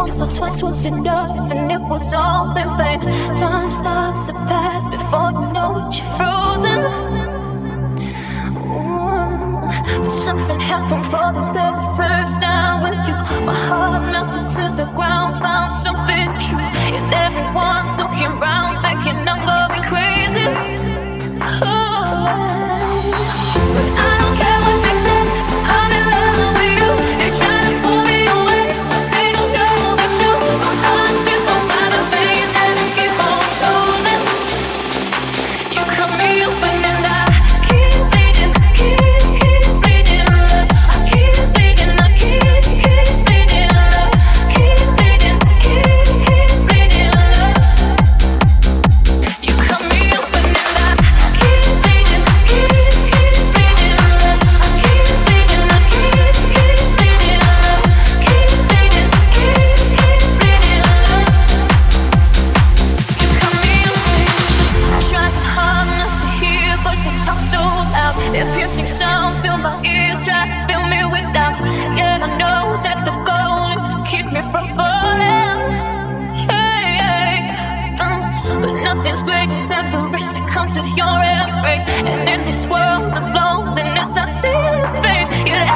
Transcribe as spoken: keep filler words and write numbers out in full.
once or twice was enough, and it was all in vain. Time starts to pass before you know it, you're frozen. Ooh, but something happened for the very first time with you. My heart melted to the ground, found something true, and everyone's looking around, thinking I'm going crazy. Oh, but I don't care what they say. I'm in love with you. They try to pull me away, but they don't know the truth. My heart's been on my vein and I keep on losing. You cut me open and I keep bleeding, keep, keep bleeding, love. I keep bleeding, I keep, keep bleeding, love. Keep bleeding, keep, keep bleeding, love. You cut me open and I keep bleeding, keep, keep bleeding, love. I keep bleeding, I keep, keep bleeding, love. Keep bleeding, keep, keep bleeding, love. You cut me open. Trying hard not to hear, but they talk so loud. Their piercing sounds fill my ears, try to fill me with doubt. Yet I know that the goal is to keep me from falling. Hey, hey, um, but nothing's greater than the risk that comes with your embrace. And in this world of loneliness, I see your face. You'd